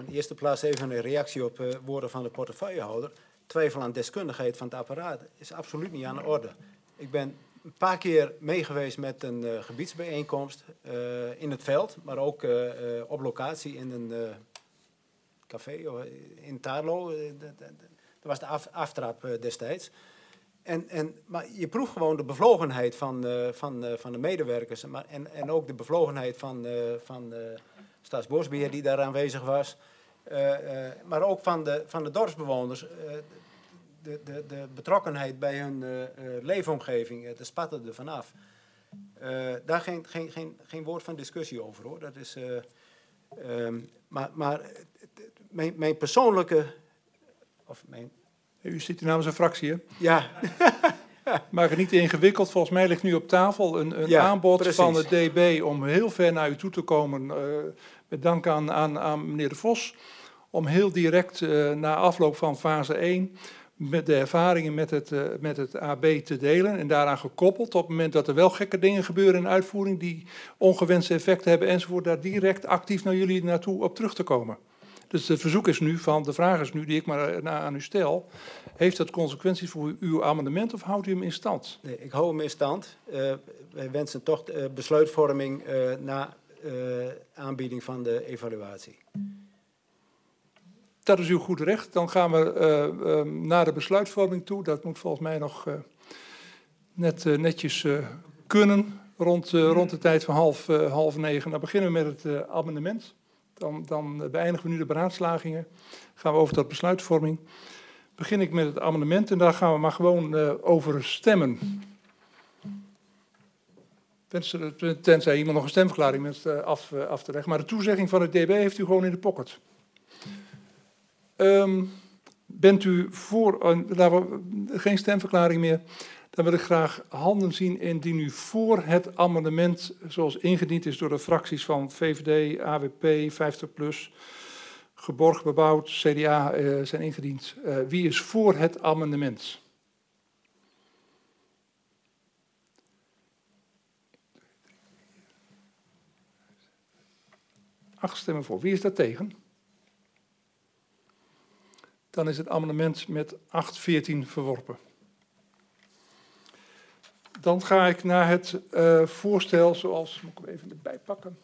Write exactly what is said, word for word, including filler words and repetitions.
de eerste plaats even een reactie op uh, woorden van de portefeuillehouder. Twijfel aan deskundigheid van het apparaat is absoluut niet aan de orde. Ik ben een paar keer meegeweest met een uh, gebiedsbijeenkomst uh, in het veld, maar ook uh, uh, op locatie in een uh, café in Taarlo. Uh, dat was de af, aftrap uh, destijds. En, en, maar je proeft gewoon de bevlogenheid van, uh, van, uh, van de medewerkers maar, en, en ook de bevlogenheid van, uh, van uh, Staatsbosbeheer die daar aanwezig was. Uh, uh, maar ook van de, van de dorpsbewoners. Uh, de, de, de betrokkenheid bij hun uh, uh, leefomgeving, uh, dat spatte er vanaf. Uh, daar geen, geen, geen, geen woord van discussie over hoor. Dat is, uh, um, maar maar mijn, mijn persoonlijke... Of mijn, U zit hier namens een fractie, hè? Ja. Maak het niet ingewikkeld. Volgens mij ligt nu op tafel een, een ja, aanbod precies. van het D B om heel ver naar u toe te komen. Uh, met dank aan, aan, aan meneer De Vos. Om heel direct uh, na afloop van fase één met de ervaringen met het, uh, met het A B te delen. En daaraan gekoppeld op het moment dat er wel gekke dingen gebeuren in de uitvoering die ongewenste effecten hebben enzovoort. Daar direct actief naar jullie naartoe op terug te komen. Dus het verzoek is nu van, de vraag is nu die ik maar aan u stel. Heeft dat consequenties voor uw amendement of houdt u hem in stand? Nee, ik hou hem in stand. Uh, wij wensen toch uh, besluitvorming uh, na uh, aanbieding van de evaluatie. Dat is uw goed recht. Dan gaan we uh, uh, naar de besluitvorming toe. Dat moet volgens mij nog uh, net uh, netjes uh, kunnen. Rond, uh, rond de tijd van half, uh, half negen. Dan beginnen we met het uh, amendement. Dan, dan beëindigen we nu de beraadslagingen. Gaan we over tot besluitvorming. Begin ik met het amendement en daar gaan we maar gewoon uh, over stemmen. Tenzij iemand nog een stemverklaring met uh, af, uh, af te leggen. Maar de toezegging van het D B heeft u gewoon in de pocket. Um, bent u voor, uh, laten we, geen stemverklaring meer. Dan wil ik graag handen zien indien u voor het amendement zoals ingediend is door de fracties van V V D, A W P, vijftig plus, Geborgd, Bebouwd, C D A uh, zijn ingediend. Uh, wie is voor het amendement? Acht stemmen voor. Wie is daar tegen? Dan is het amendement met acht veertien verworpen. Dan ga ik naar het uh, voorstel zoals, moet ik hem even erbij pakken.